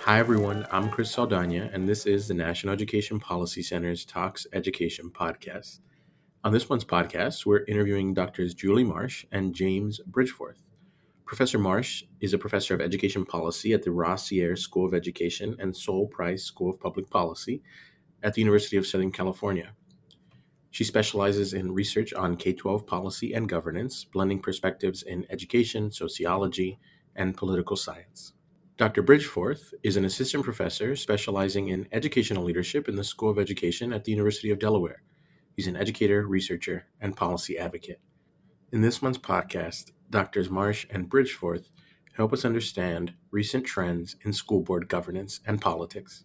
Hi, everyone. I'm Chris Saldana, and this is the National Education Policy Center's Talks Education podcast. On this month's podcast, we're interviewing Doctors Julie Marsh and James Bridgeforth. Professor Marsh is a professor of education policy at the Ross Sierra School of Education and Sol Price School of Public Policy at the University of Southern California. She specializes in research on K-12 policy and governance, blending perspectives in education, sociology, and political science. Dr. Bridgeforth is an assistant professor specializing in educational leadership in the School of Education at the University of Delaware. He's an educator, researcher, and policy advocate. In this month's podcast, Drs. Marsh and Bridgeforth help us understand recent trends in school board governance and politics.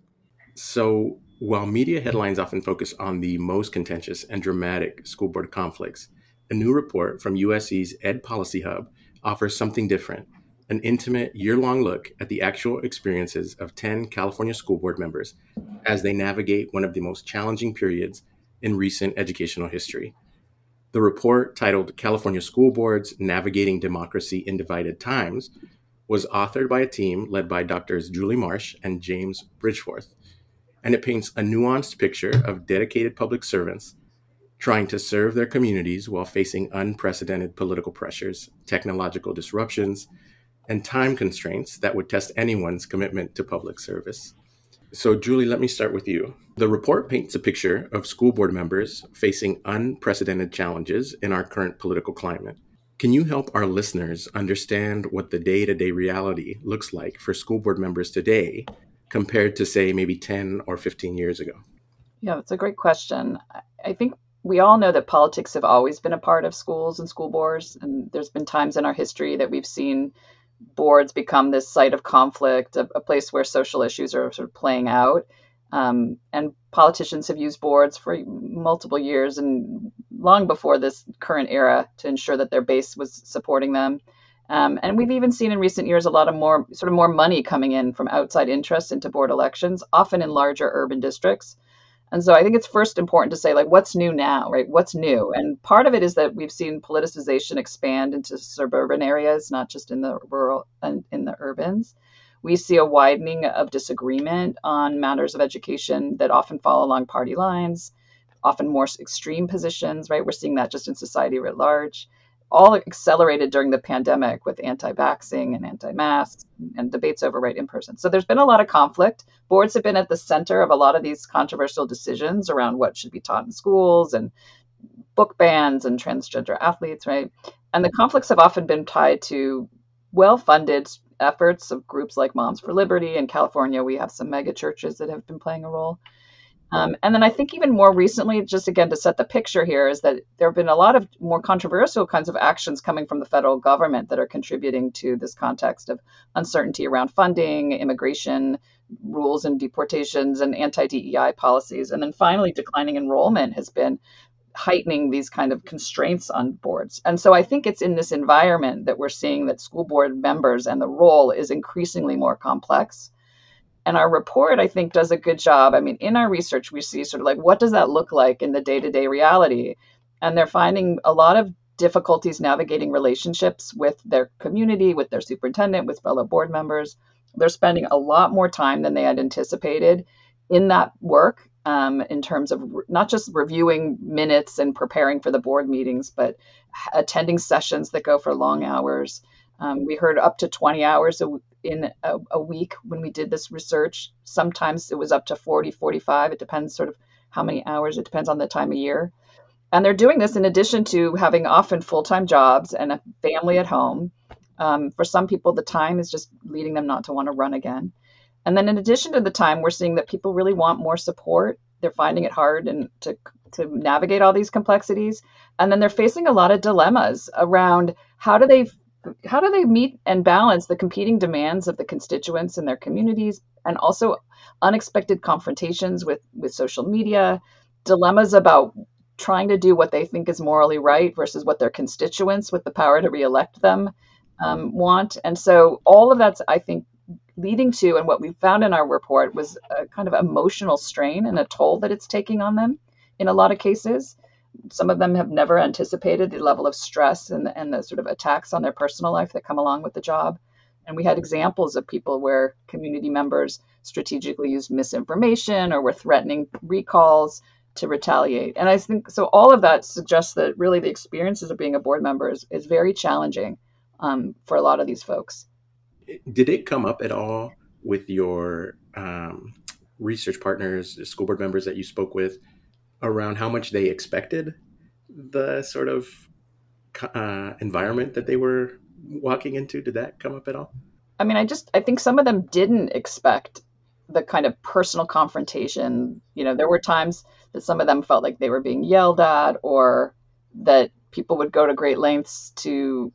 So, while media headlines often focus on the most contentious and dramatic school board conflicts, a new report from USC's Ed Policy Hub offers something different: an intimate, year-long look at the actual experiences of 10 California school board members as they navigate one of the most challenging periods in recent educational history. The report, titled California School Boards: Navigating Democracy in Divided Times, was authored by a team led by Drs. Julie Marsh and James Bridgeforth, and it paints a nuanced picture of dedicated public servants trying to serve their communities while facing unprecedented political pressures, technological disruptions, and time constraints that would test anyone's commitment to public service. So, Julie, let me start with you. The report paints a picture of school board members facing unprecedented challenges in our current political climate. Can you help our listeners understand what the day-to-day reality looks like for school board members today compared to, say, maybe 10 or 15 years ago? Yeah, that's a great question. I think we all know that politics have always been a part of schools and school boards, and there's been times in our history that we've seen boards become this site of conflict, a place where social issues are sort of playing out. And politicians have used boards for multiple years and long before this current era to ensure that their base was supporting them. And we've even seen in recent years a lot of more money coming in from outside interests into board elections, often in larger urban districts. And so I think it's first important to say, like, what's new now, right? What's new? And part of it is that we've seen politicization expand into suburban areas, not just in the rural and in the urbans. We see a widening of disagreement on matters of education that often fall along party lines, often more extreme positions, right? We're seeing that just in society writ large, all accelerated during the pandemic with anti-vaxxing and anti-masks and debates over right in person. So there's been a lot of conflict. Boards have been at the center of a lot of these controversial decisions around what should be taught in schools and book bans and transgender athletes, right? And the conflicts have often been tied to well-funded efforts of groups like Moms for Liberty. In California, we have some mega churches that have been playing a role. And then I think even more recently, just again to set the picture here, is that there have been a lot of more controversial kinds of actions coming from the federal government that are contributing to this context of uncertainty around funding, immigration rules and deportations, and anti-DEI policies. And then finally, declining enrollment has been heightening these kind of constraints on boards. And so I think it's in this environment that we're seeing that school board members and the role is increasingly more complex. And our report, I think, does a good job. I mean, in our research, we see sort of like, what does that look like in the day-to-day reality? And they're finding a lot of difficulties navigating relationships with their community, with their superintendent, with fellow board members. They're spending a lot more time than they had anticipated in that work, in terms of not just reviewing minutes and preparing for the board meetings, but attending sessions that go for long hours. We heard up to 20 hours in a week when we did this research. Sometimes it was up to 40, 45. It depends sort of how many hours. It depends on the time of year. And they're doing this in addition to having often full-time jobs and a family at home. For some people, the time is just leading them not to want to run again. And then in addition to the time, we're seeing that people really want more support. They're finding it hard and to navigate all these complexities. And then they're facing a lot of dilemmas around how do they meet and balance the competing demands of the constituents in their communities, and also unexpected confrontations with social media, dilemmas about trying to do what they think is morally right versus what their constituents with the power to reelect them want. And so all of that's, I think, leading to, and what we found in our report was a kind of emotional strain and a toll that it's taking on them in a lot of cases. Some of them have never anticipated the level of stress and the sort of attacks on their personal life that come along with the job. And we had examples of people where community members strategically used misinformation or were threatening recalls to retaliate. And I think so, all of that suggests that really the experiences of being a board member is very challenging for a lot of these folks. Did it come up at all with your research partners, the school board members that you spoke with, around how much they expected the sort of environment that they were walking into? Did that come up at all? I mean, I think some of them didn't expect the kind of personal confrontation. There were times that some of them felt like they were being yelled at, or that people would go to great lengths to,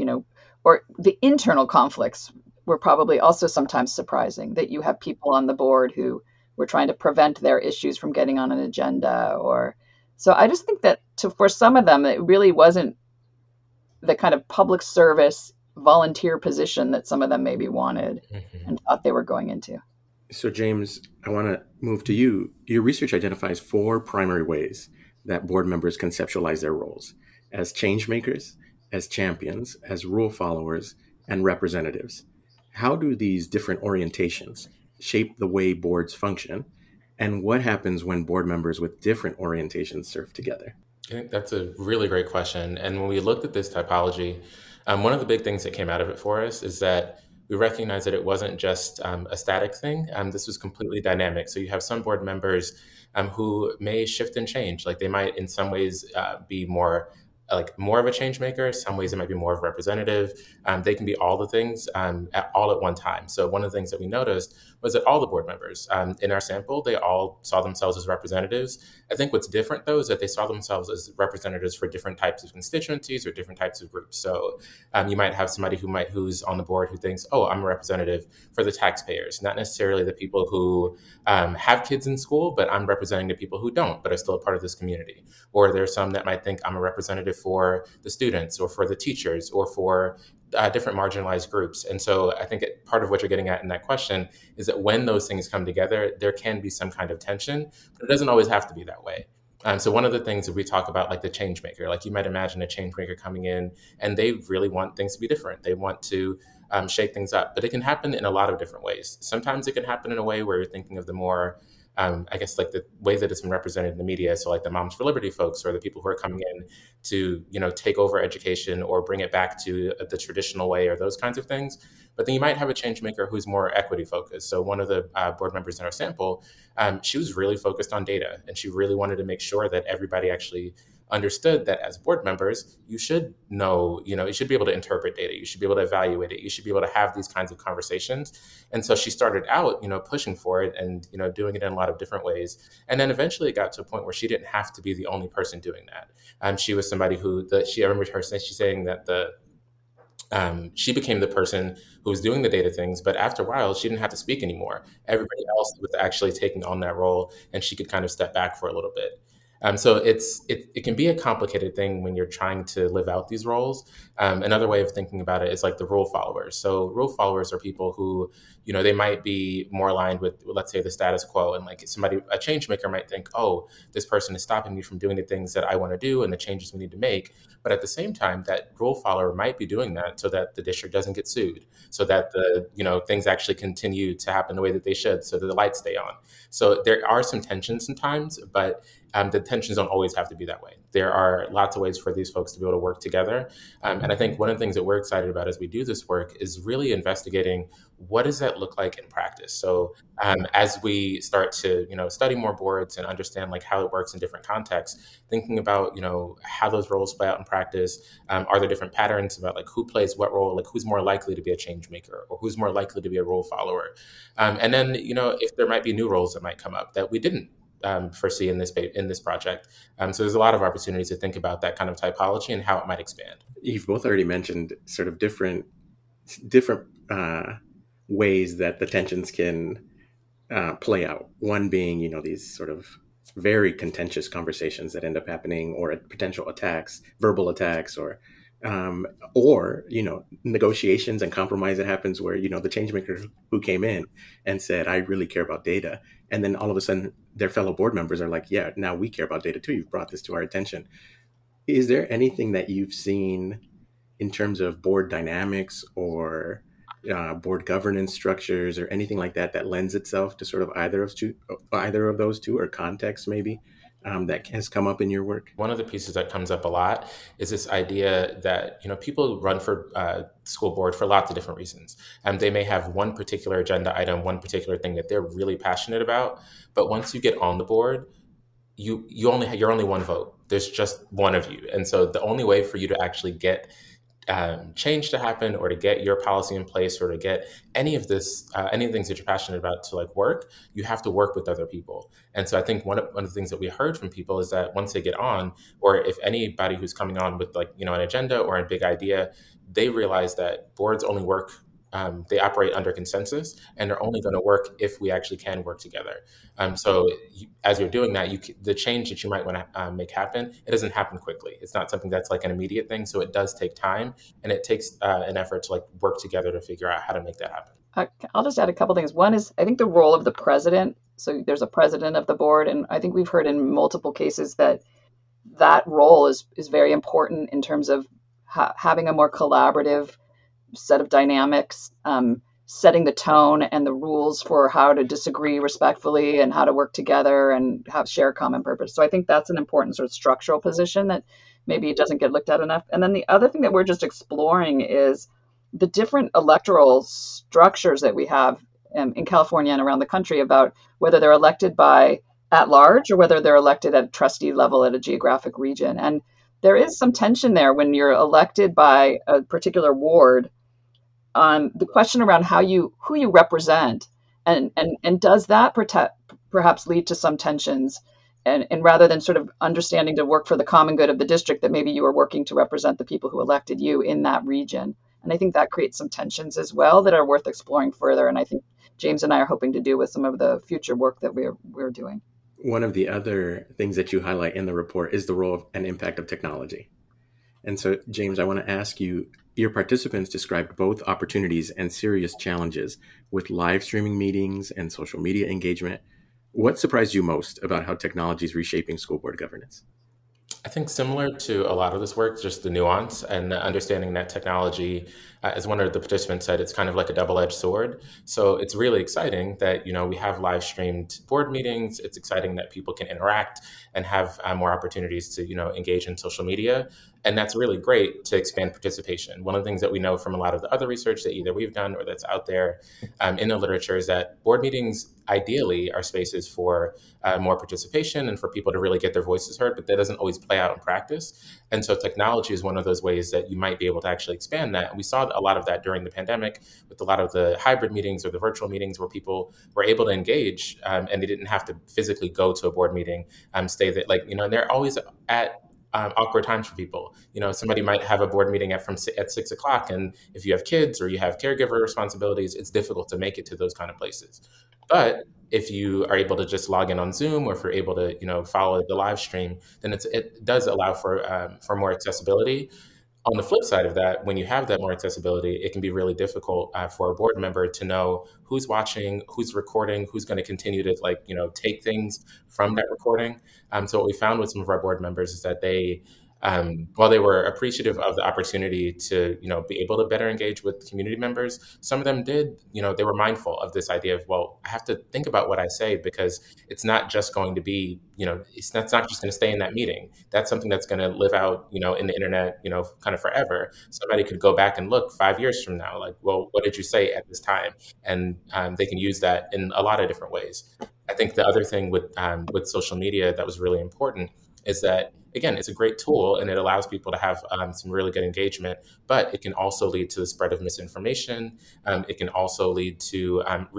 or the internal conflicts were probably also sometimes surprising, that you have people on the board who were trying to prevent their issues from getting on an agenda. Or so I just think that for some of them, it really wasn't the kind of public service volunteer position that some of them maybe wanted and thought they were going into. So, James, I want to move to you. Your research identifies 4 primary ways that board members conceptualize their roles: as change makers, as champions, as rule followers, and representatives. How do these different orientations shape the way boards function? And what happens when board members with different orientations serve together? I think that's a really great question. And when we looked at this typology, one of the big things that came out of it for us is that we recognized that it wasn't just a static thing. This was completely dynamic. So you have some board members who may shift and change. Like they might, in some ways, be more of a change maker. Some ways it might be more of a representative. They can be all the things all at one time. So one of the things that we noticed was that all the board members in our sample, they all saw themselves as representatives. I think what's different though is that they saw themselves as representatives for different types of constituencies or different types of groups. So you might have somebody who's on the board who thinks, oh, I'm a representative for the taxpayers, not necessarily the people who have kids in school, but I'm representing the people who don't, but are still a part of this community. Or there's some that might think I'm a representative for the students or for the teachers or for different marginalized groups. And so I think part of what you're getting at in that question is that when those things come together, there can be some kind of tension, but it doesn't always have to be that way. So one of the things that we talk about, like the change maker, like you might imagine a change maker coming in and they really want things to be different. They want to shake things up, but it can happen in a lot of different ways. Sometimes it can happen in a way where you're thinking of the more I guess like the way that it's been represented in the media. So like the Moms for Liberty folks or the people who are coming in to, take over education or bring it back to the traditional way or those kinds of things. But then you might have a change maker who's more equity focused. So one of the board members in our sample, she was really focused on data and she really wanted to make sure that everybody actually understood that as board members, you should know, you should be able to interpret data. You should be able to evaluate it. You should be able to have these kinds of conversations. And so she started out, pushing for it and, doing it in a lot of different ways. And then eventually it got to a point where she didn't have to be the only person doing that. She was somebody I remember her saying that she became the person who was doing the data things, but after a while, she didn't have to speak anymore. Everybody else was actually taking on that role and she could kind of step back for a little bit. So it can be a complicated thing when you're trying to live out these roles. Another way of thinking about it is like the rule followers. So rule followers are people who, they might be more aligned with, let's say, the status quo. And like a change maker might think, oh, this person is stopping me from doing the things that I want to do and the changes we need to make. But at the same time, that rule follower might be doing that so that the district doesn't get sued, so that things actually continue to happen the way that they should, so that the lights stay on. So there are some tensions sometimes, but the tensions don't always have to be that way. There are lots of ways for these folks to be able to work together. And I think one of the things that we're excited about as we do this work is really investigating what does that look like in practice. So as we start to, study more boards and understand like how it works in different contexts, thinking about, how those roles play out in practice. Are there different patterns about like who plays what role, like who's more likely to be a change maker or who's more likely to be a role follower? And then, if there might be new roles that might come up that we didn't foresee in this project. So there's a lot of opportunities to think about that kind of typology and how it might expand. You've both already mentioned sort of different ways that the tensions can play out. One being, these sort of very contentious conversations that end up happening, or potential attacks, verbal attacks, or negotiations and compromise that happens where, the change maker who came in and said, I really care about data. And then all of a sudden their fellow board members are like, yeah, now we care about data too. You've brought this to our attention. Is there anything that you've seen in terms of board dynamics or board governance structures or anything like that that lends itself to sort of either of those two, or context maybe that has come up in your work? One of the pieces that comes up a lot is this idea that people run for school board for lots of different reasons. They may have one particular agenda item, one particular thing that they're really passionate about, but once you get on the board, you're only one vote. There's just one of you, and so the only way for you to actually get change to happen, or to get your policy in place, or to get any of this, any of the things that you're passionate about to like work, you have to work with other people. And so I think one of the things that we heard from people is that once they get on, or if anybody who's coming on with like, an agenda or a big idea, they realize that boards only work. They operate under consensus, and they're only going to work if we actually can work together. So as you're doing that, the change that you might want to make happen, it doesn't happen quickly. It's not something that's like an immediate thing. So it does take time, and it takes an effort to like work together to figure out how to make that happen. I'll just add a couple things. One is, I think, the role of the president. So there's a president of the board, and I think we've heard in multiple cases that that role is very important in terms of having a more collaborative set of dynamics, setting the tone and the rules for how to disagree respectfully and how to work together and share a common purpose. So I think that's an important sort of structural position that maybe it doesn't get looked at enough. And then the other thing that we're just exploring is the different electoral structures that we have in California and around the country, about whether they're elected by at large or whether they're elected at trustee level at a geographic region. And there is some tension there when you're elected by a particular ward on the question around who you represent, and does that perhaps lead to some tensions, and rather than sort of understanding to work for the common good of the district, that maybe you are working to represent the people who elected you in that region. And I think that creates some tensions as well that are worth exploring further, and I think James and I are hoping to do with some of the future work that we're doing. One of the other things that you highlight in the report is the role and impact of technology. And so, James, I want to ask you, your participants described both opportunities and serious challenges with live streaming meetings and social media engagement. What surprised you most about how technology is reshaping school board governance? I think similar to a lot of this work, just the nuance and the understanding that technology, as one of the participants said, it's kind of like a double-edged sword. So it's really exciting that we have live streamed board meetings. It's exciting that people can interact and have more opportunities to engage in social media. And that's really great to expand participation. One of the things that we know from a lot of the other research that either we've done or that's out there in the literature is that board meetings ideally are spaces for more participation and for people to really get their voices heard, but that doesn't always play out in practice. And so technology is one of those ways that you might be able to actually expand that. And we saw a lot of that during the pandemic with a lot of the hybrid meetings or the virtual meetings where people were able to engage and they didn't have to physically go to a board meeting, stay there, and they're always at awkward times for people. Somebody might have a board meeting at 6 o'clock, and if you have kids or you have caregiver responsibilities, it's difficult to make it to those kind of places. But if you are able to just log in on Zoom, or if you're able to follow the live stream, then it does allow for more accessibility. On the flip side of that, when you have that more accessibility, it can be really difficult for a board member to know who's watching, who's recording, who's going to continue to take things from that recording. So what we found with some of our board members is that they, while they were appreciative of the opportunity to be able to better engage with community members, some of them did, they were mindful of this idea of, well, I have to think about what I say, because it's not just going to be, it's not just going to stay in that meeting. That's something that's going to live out, in the internet, kind of forever. Somebody could go back and look 5 years from now, like, well, what did you say at this time? And they can use that in a lot of different ways. I think the other thing with social media that was really important is that, again, it's a great tool and it allows people to have some really good engagement, but it can also lead to the spread of misinformation. It can also lead to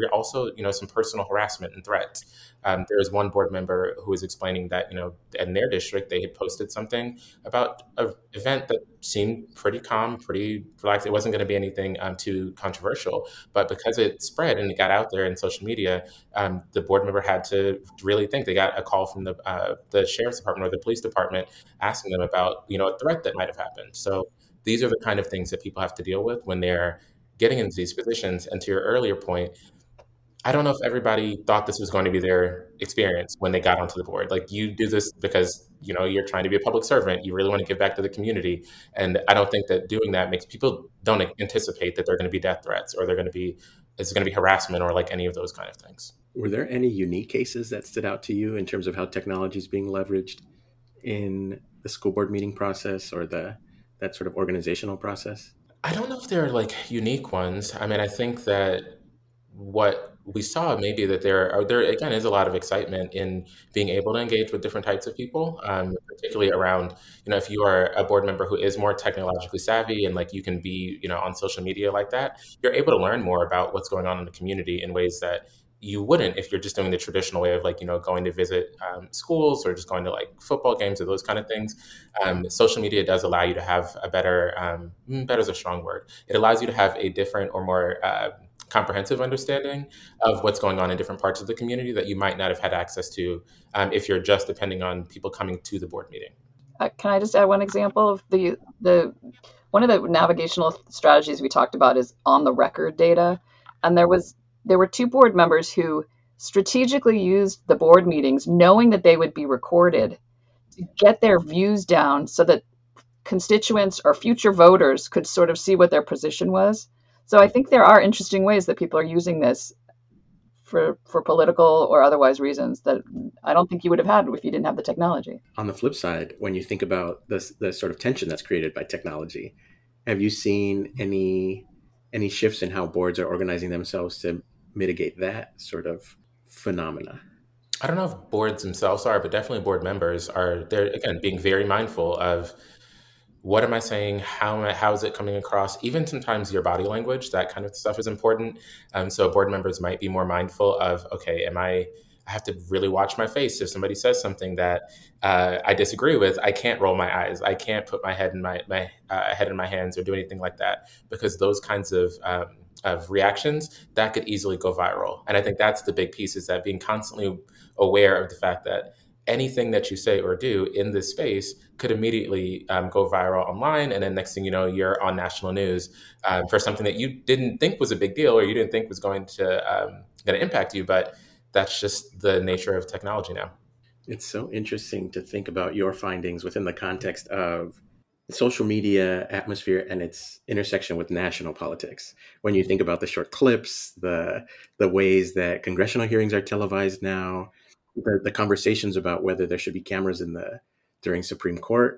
some personal harassment and threats. There was one board member who was explaining that, in their district, they had posted something about an event that seemed pretty calm, pretty relaxed. It wasn't going to be anything too controversial, but because it spread and it got out there in social media, the board member had to really think. They got a call from the sheriff's department or the police department asking them about, a threat that might have happened. So these are the kind of things that people have to deal with when they're getting into these positions. And to your earlier point, I don't know if everybody thought this was going to be their experience when they got onto the board. Like you do this because, you're trying to be a public servant. You really want to give back to the community. And I don't think that doing that makes people don't anticipate that they're going to be death threats or it's going to be harassment or like any of those kind of things. Were there any unique cases that stood out to you in terms of how technology is being leveraged in the school board meeting process or that sort of organizational process? I don't know if they're like unique ones. I mean, I think that what we saw maybe that there again is a lot of excitement in being able to engage with different types of people, particularly around if you are a board member who is more technologically savvy and like you can be on social media like that, you're able to learn more about what's going on in the community in ways that you wouldn't if you're just doing the traditional way of like going to visit schools or just going to like football games or those kind of things. Social media does allow you to have a better is a strong word. It allows you to have a different or more comprehensive understanding of what's going on in different parts of the community that you might not have had access to if you're just depending on people coming to the board meeting. Can I just add one example of the one of the navigational strategies we talked about is on the record data, and there were two board members who strategically used the board meetings knowing that they would be recorded to get their views down so that constituents or future voters could sort of see what their position was. So I think there are interesting ways that people are using this for political or otherwise reasons that I don't think you would have had if you didn't have the technology. On the flip side, when you think about the sort of tension that's created by technology, have you seen any shifts in how boards are organizing themselves to mitigate that sort of phenomena? I don't know if boards themselves are, but definitely board members are. They're again being very mindful of what am I saying? How is it coming across? Even sometimes your body language, that kind of stuff is important. So board members might be more mindful of, okay, I have to really watch my face. If somebody says something that I disagree with, I can't roll my eyes. I can't put my head in my head in my hands or do anything like that, because those kinds of reactions that could easily go viral. And I think that's the big piece, is that being constantly aware of the fact that anything that you say or do in this space could immediately go viral online. And then next thing you know, you're on national news for something that you didn't think was a big deal or you didn't think was going to impact you. But that's just the nature of technology now. It's so interesting to think about your findings within the context of the social media atmosphere and its intersection with national politics. When you think about the short clips, the ways that congressional hearings are televised now, the conversations about whether there should be cameras during Supreme Court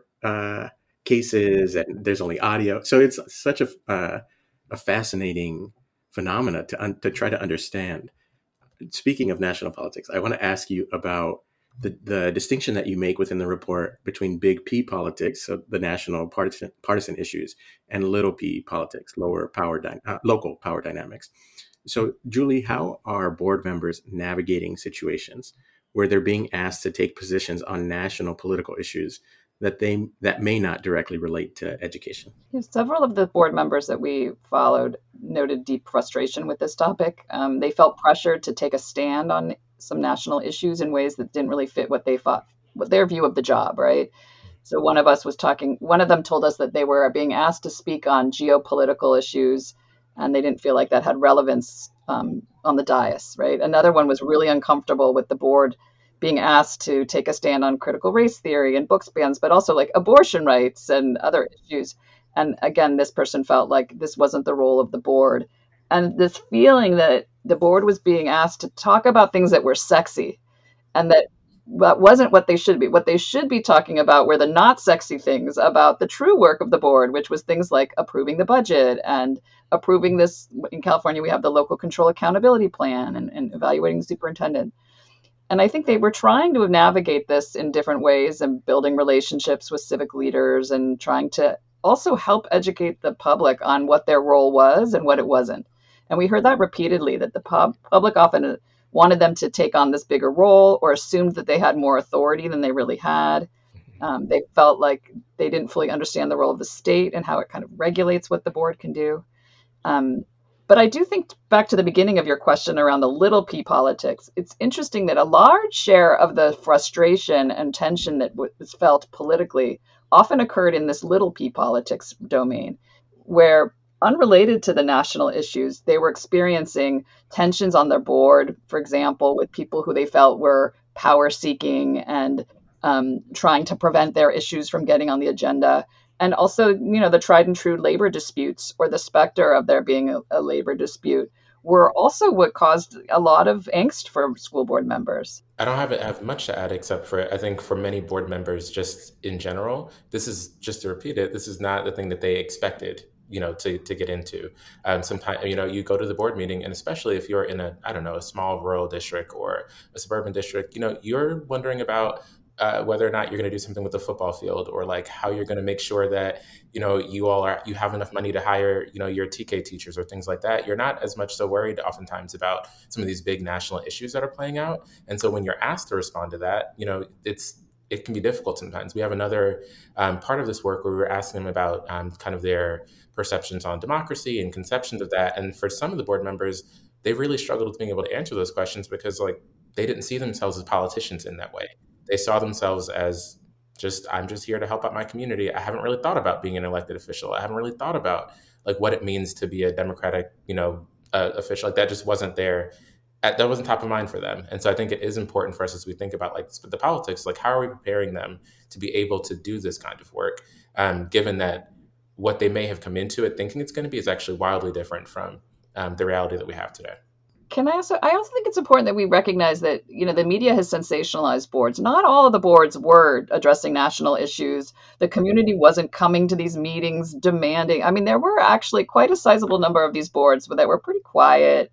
cases, and there's only audio. So it's such a fascinating phenomena to try to understand. Speaking of national politics, I want to ask you about the distinction that you make within the report between big P politics, so the national partisan issues, and little p politics, local power dynamics. So, Julie, how are board members navigating situations where they're being asked to take positions on national political issues that may not directly relate to education? Several of the board members that we followed noted deep frustration with this topic. They felt pressured to take a stand on some national issues in ways that didn't really fit what they thought, what their view of the job, right? So one of them told us that they were being asked to speak on geopolitical issues, and they didn't feel like that had relevance on the dais, right? Another one was really uncomfortable with the board being asked to take a stand on critical race theory and book bans, but also like abortion rights and other issues. And again, this person felt like this wasn't the role of the board. And this feeling that the board was being asked to talk about things that were sexy and that wasn't what they should be. What they should be talking about were the not sexy things about the true work of the board, which was things like approving the budget and approving this. In California, we have the local control accountability plan and evaluating the superintendent. And I think they were trying to navigate this in different ways and building relationships with civic leaders and trying to also help educate the public on what their role was and what it wasn't. And we heard that repeatedly, that the public often wanted them to take on this bigger role or assumed that they had more authority than they really had. They felt like they didn't fully understand the role of the state and how it kind of regulates what the board can do. But I do think, back to the beginning of your question around the little p politics, it's interesting that a large share of the frustration and tension that was felt politically often occurred in this little p politics domain, where unrelated to the national issues, they were experiencing tensions on their board, for example, with people who they felt were power seeking and trying to prevent their issues from getting on the agenda. And also, the tried and true labor disputes or the specter of there being a labor dispute were also what caused a lot of angst for school board members. I don't have much to add except for I think for many board members, just in general, this is just to repeat it. This is not the thing that they expected, to get into. Sometimes, you go to the board meeting, and especially if you're in a small rural district or a suburban district, you're wondering about whether or not you're going to do something with the football field, or like how you're going to make sure that you have enough money to hire your TK teachers or things like that. You're not as much so worried oftentimes about some of these big national issues that are playing out, and so when you're asked to respond to that, it can be difficult sometimes. We have another part of this work where we were asking them about kind of their perceptions on democracy and conceptions of that, and for some of the board members, they really struggled with being able to answer those questions because they didn't see themselves as politicians in that way. They saw themselves as I'm just here to help out my community. I haven't really thought about being an elected official. I haven't really thought about what it means to be a democratic, official. Like that just wasn't there. That wasn't top of mind for them. And so I think it is important for us as we think about the politics, how are we preparing them to be able to do this kind of work, given that what they may have come into it thinking it's going to be is actually wildly different from the reality that we have today. I also think it's important that we recognize that, the media has sensationalized boards. Not all of the boards were addressing national issues. The community wasn't coming to these meetings demanding. I mean, there were actually quite a sizable number of these boards that were pretty quiet.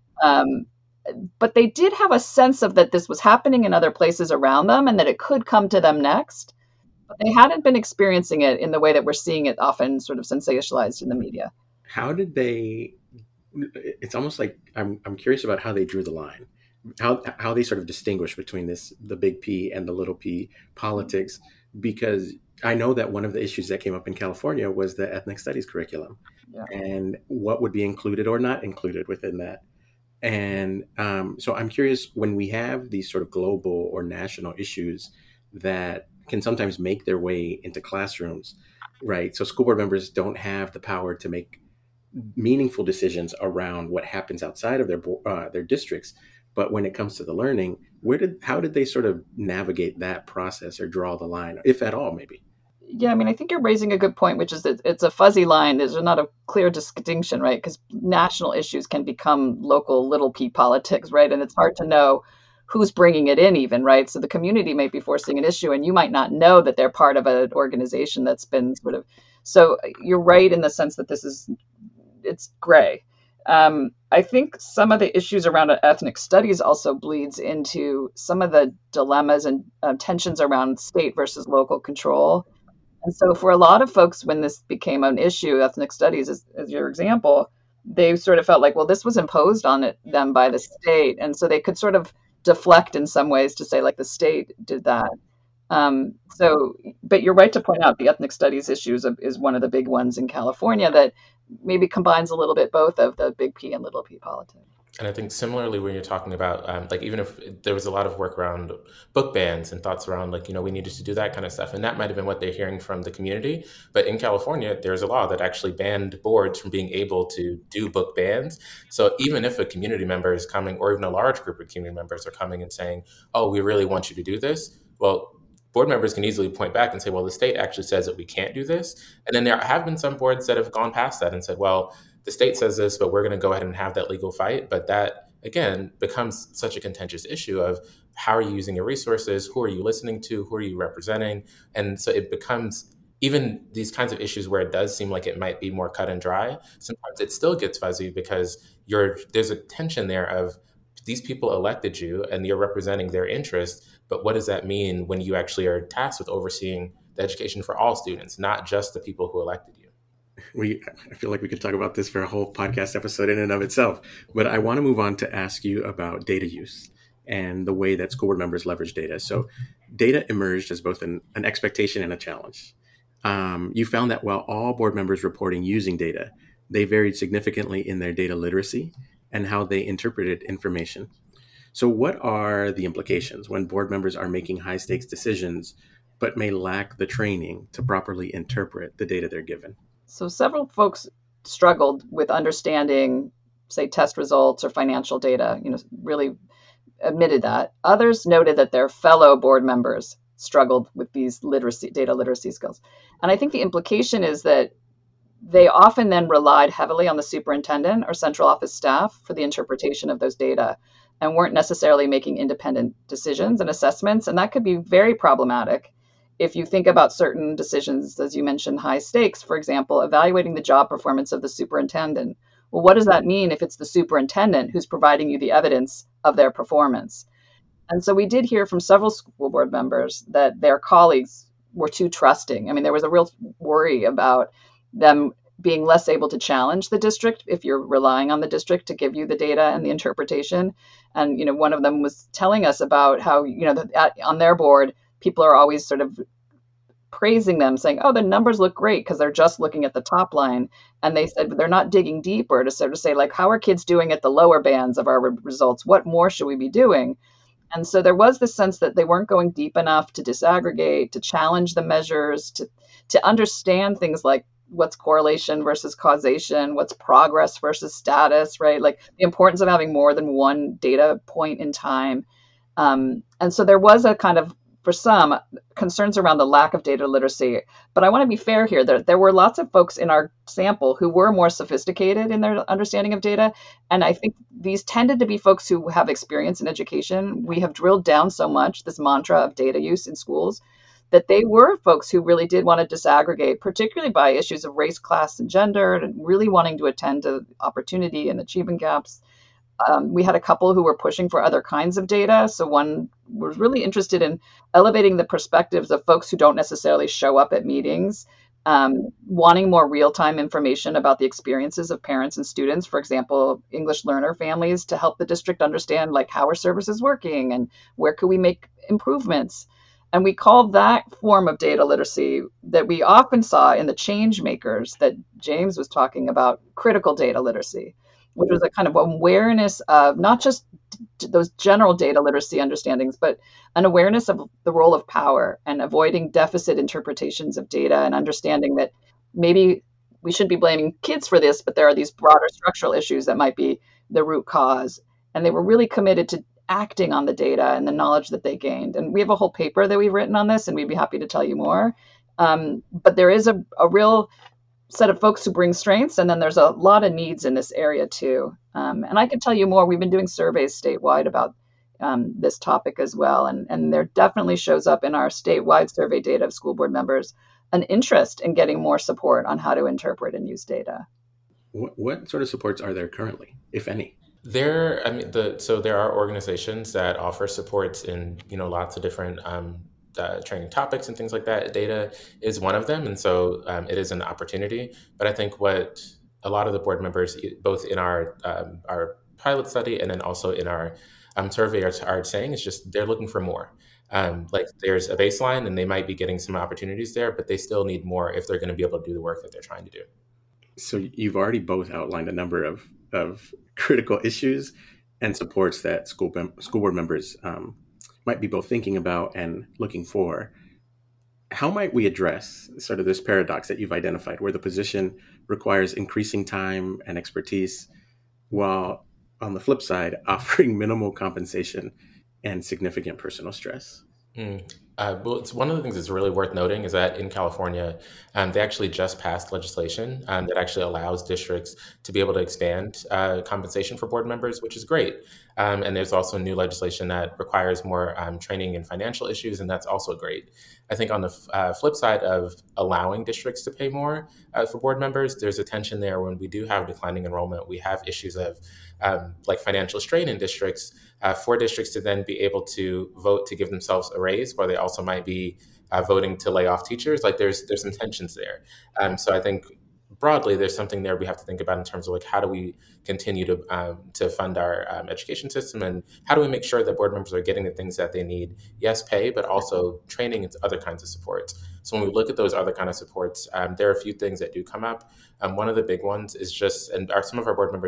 But they did have a sense of that this was happening in other places around them and that it could come to them next. But they hadn't been experiencing it in the way that we're seeing it often sort of sensationalized in the media. How did they? It's almost like I'm curious about how they drew the line, how they sort of distinguish between the big P and the little p politics, because I know that one of the issues that came up in California was the ethnic studies curriculum, and what would be included or not included within that. And so I'm curious, when we have these sort of global or national issues that can sometimes make their way into classrooms, right? So school board members don't have the power to make meaningful decisions around what happens outside of their districts. But when it comes to the learning, how did they sort of navigate that process or draw the line, if at all, maybe? Yeah, I mean, I think you're raising a good point, which is that it's a fuzzy line. There's not a clear distinction, right? Because national issues can become local little p politics, right? And it's hard to know who's bringing it in even, right? So the community might be forcing an issue and you might not know that they're part of an organization that's been sort of, so you're right in the sense that it's gray. I think some of the issues around ethnic studies also bleeds into some of the dilemmas and tensions around state versus local control. And so for a lot of folks, when this became an issue, ethnic studies, as your example, they sort of felt like, well, this was imposed on them by the state. And so they could sort of deflect in some ways to say, the state did that. But you're right to point out the ethnic studies issues is one of the big ones in California that maybe combines a little bit both of the big P and little p politics. And I think similarly, when you're talking about, even if there was a lot of work around book bans and thoughts around, we needed to do that kind of stuff. And that might have been what they're hearing from the community. But in California, there's a law that actually banned boards from being able to do book bans. So even if a community member is coming, or even a large group of community members are coming and saying, oh, we really want you to do this. Well, board members can easily point back and say, well, the state actually says that we can't do this. And then there have been some boards that have gone past that and said, well, the state says this, but we're going to go ahead and have that legal fight. But that, again, becomes such a contentious issue of how are you using your resources? Who are you listening to? Who are you representing? And so it becomes even these kinds of issues where it does seem like it might be more cut and dry. Sometimes it still gets fuzzy because there's a tension there of these people elected you and you're representing their interests. But what does that mean when you actually are tasked with overseeing the education for all students, not just the people who elected you? I feel like we could talk about this for a whole podcast episode in and of itself, but I want to move on to ask you about data use and the way that school board members leverage data. So data emerged as both an expectation and a challenge. You found that while all board members reporting using data, they varied significantly in their data literacy and how they interpreted information. So what are the implications when board members are making high stakes decisions, but may lack the training to properly interpret the data they're given? So several folks struggled with understanding, say, test results or financial data, really admitted that. Others noted that their fellow board members struggled with these data literacy skills. And I think the implication is that they often then relied heavily on the superintendent or central office staff for the interpretation of those data and weren't necessarily making independent decisions and assessments. And that could be very problematic if you think about certain decisions, as you mentioned, high stakes, for example, evaluating the job performance of the superintendent. Well, what does that mean if it's the superintendent who's providing you the evidence of their performance? And so we did hear from several school board members that their colleagues were too trusting. I mean, there was a real worry about them being less able to challenge the district if you're relying on the district to give you the data and the interpretation. And, one of them was telling us about how, on their board, people are always sort of praising them, saying, oh, the numbers look great because they're just looking at the top line. And they said they're not digging deeper to sort of say, like, how are kids doing at the lower bands of our results? What more should we be doing? And so there was this sense that they weren't going deep enough to disaggregate, to challenge the measures, to understand things like what's correlation versus causation, what's progress versus status, right? Like the importance of having more than one data point in time. And so there was a kind of, for some, concerns around the lack of data literacy. But I want to be fair here. There were lots of folks in our sample who were more sophisticated in their understanding of data. And I think these tended to be folks who have experience in education. We have drilled down so much, this mantra of data use in schools, that they were folks who really did want to disaggregate, particularly by issues of race, class, and gender, and really wanting to attend to opportunity and achievement gaps. We had a couple who were pushing for other kinds of data. So one was really interested in elevating the perspectives of folks who don't necessarily show up at meetings, wanting more real-time information about the experiences of parents and students, for example, English learner families, to help the district understand like how are services working and where could we make improvements. And we called that form of data literacy that we often saw in the change makers that James was talking about, critical data literacy, which was a kind of awareness of not just those general data literacy understandings, but an awareness of the role of power and avoiding deficit interpretations of data and understanding that maybe we shouldn't be blaming kids for this, but there are these broader structural issues that might be the root cause. And they were really committed to acting on the data and the knowledge that they gained. And we have a whole paper that we've written on this, and we'd be happy to tell you more. But there is a real set of folks who bring strengths, and then there's a lot of needs in this area too. And I could tell you more. We've been doing surveys statewide about this topic as well, and there definitely shows up in our statewide survey data of school board members an interest in getting more support on how to interpret and use data. What sort of supports are there currently, if any? So there are organizations that offer supports in lots of different training topics and things like that. Data is one of them, and so it is an opportunity. But I think what a lot of the board members, both in our pilot study and then also in our survey, are saying is just they're looking for more. Like there's a baseline, and they might be getting some opportunities there, but they still need more if they're going to be able to do the work that they're trying to do. So you've already both outlined a number of critical issues and supports that school board members might be both thinking about and looking for. How might we address sort of this paradox that you've identified, where the position requires increasing time and expertise, while on the flip side, offering minimal compensation and significant personal stress? Well, it's one of the things that's really worth noting is that in California, they actually just passed legislation that actually allows districts to be able to expand compensation for board members, which is great. And there's also new legislation that requires more training in financial issues, and that's also great. I think on the flip side of allowing districts to pay more for board members, there's a tension there. When we do have declining enrollment, we have issues of like financial strain in districts, for districts to then be able to vote to give themselves a raise, where they also might be voting to lay off teachers. Like there's some tensions there. So I think broadly, there's something there we have to think about in terms of like how do we continue to fund our education system, and how do we make sure that board members are getting the things that they need? Yes, pay, but also training and other kinds of supports. So when we look at those other kind of supports, there are a few things that do come up. One of the big ones is just, and some of our board members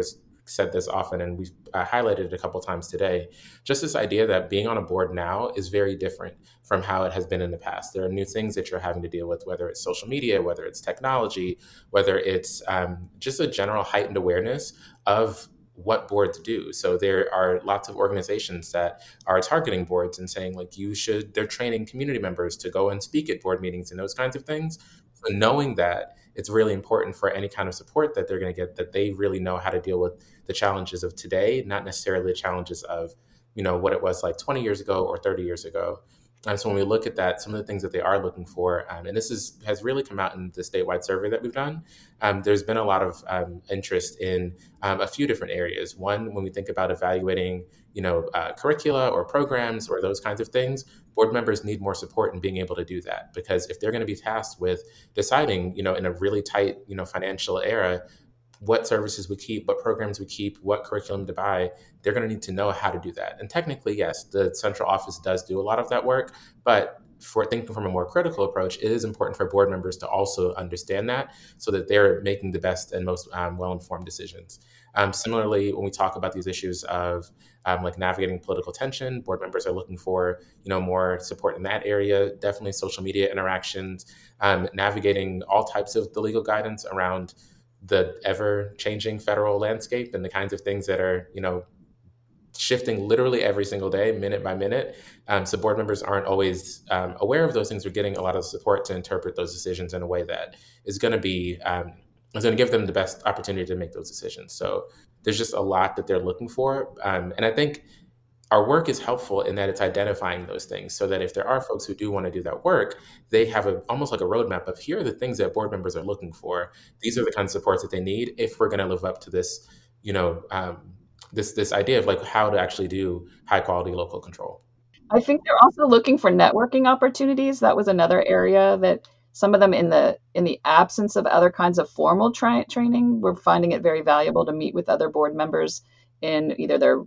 said this often, and we've highlighted it a couple times today. Just this idea that being on a board now is very different from how it has been in the past. There are new things that you're having to deal with, whether it's social media, whether it's technology, whether it's just a general heightened awareness of what boards do. So there are lots of organizations that are targeting boards and saying, like, they're training community members to go and speak at board meetings and those kinds of things. So knowing that, it's really important for any kind of support that they're going to get, that they really know how to deal with the challenges of today, not necessarily the challenges of, what it was like 20 years ago or 30 years ago. And so when we look at that, some of the things that they are looking for, and this has really come out in the statewide survey that we've done, there's been a lot of interest in a few different areas. One, when we think about evaluating, curricula or programs or those kinds of things, board members need more support in being able to do that. Because if they're going to be tasked with deciding, in a really tight, financial era, what services we keep, what programs we keep, what curriculum to buy, they're going to need to know how to do that. And technically, yes, the central office does do a lot of that work, but for thinking from a more critical approach, it is important for board members to also understand that so that they're making the best and most well-informed decisions. Similarly, when we talk about these issues of like navigating political tension, board members are looking for more support in that area. Definitely social media interactions, navigating all types of the legal guidance around the ever-changing federal landscape and the kinds of things that are, shifting literally every single day, minute by minute. So board members aren't always aware of those things. We're getting a lot of support to interpret those decisions in a way that is going to give them the best opportunity to make those decisions. So there's just a lot that they're looking for. And I think our work is helpful in that it's identifying those things so that if there are folks who do want to do that work, they have almost like a roadmap of here are the things that board members are looking for. These are the kinds of supports that they need if we're going to live up to this, this idea of like how to actually do high quality local control. I think they're also looking for networking opportunities. That was another area that some of them in the absence of other kinds of formal training, we're finding it very valuable to meet with other board members in either their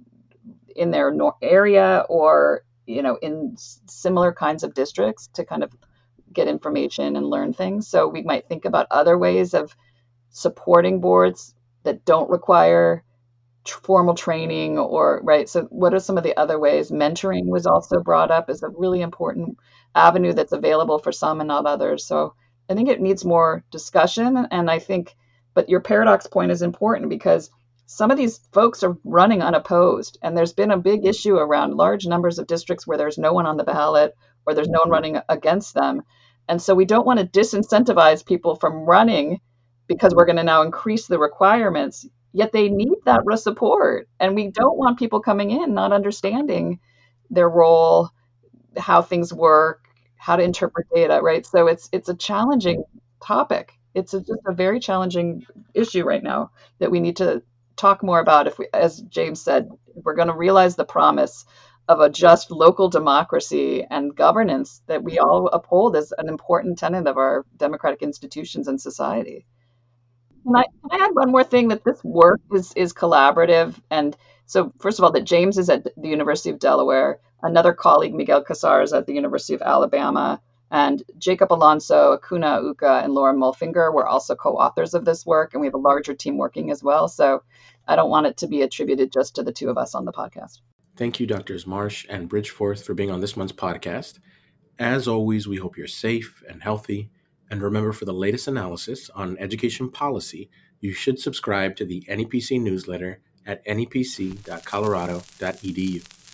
area or in similar kinds of districts to kind of get information and learn things. So we might think about other ways of supporting boards that don't require formal training right. So what are some of the other ways? Mentoring was also brought up as a really important avenue that's available for some and not others. So I think it needs more discussion. And but your paradox point is important because some of these folks are running unopposed, and there's been a big issue around large numbers of districts where there's no one on the ballot or there's no one running against them. And so we don't want to disincentivize people from running because we're going to now increase the requirements, yet they need that support. And we don't want people coming in not understanding their role, how things work, how to interpret data, right? So it's a challenging topic. It's just a very challenging issue right now that we need to talk more about if we, as James said, we're going to realize the promise of a just local democracy and governance that we all uphold as an important tenet of our democratic institutions and society. Can I add one more thing, that this work is collaborative? And so first of all, that James is at the University of Delaware, another colleague, Miguel Casar, is at the University of Alabama, and Jacob Alonso, Akuna Uka, and Laura Mulfinger were also co-authors of this work, and we have a larger team working as well. So I don't want it to be attributed just to the two of us on the podcast. Thank you, Drs. Marsh and Bridgeforth, for being on this month's podcast. As always, we hope you're safe and healthy. And remember, for the latest analysis on education policy, you should subscribe to the NEPC newsletter at nepc.colorado.edu.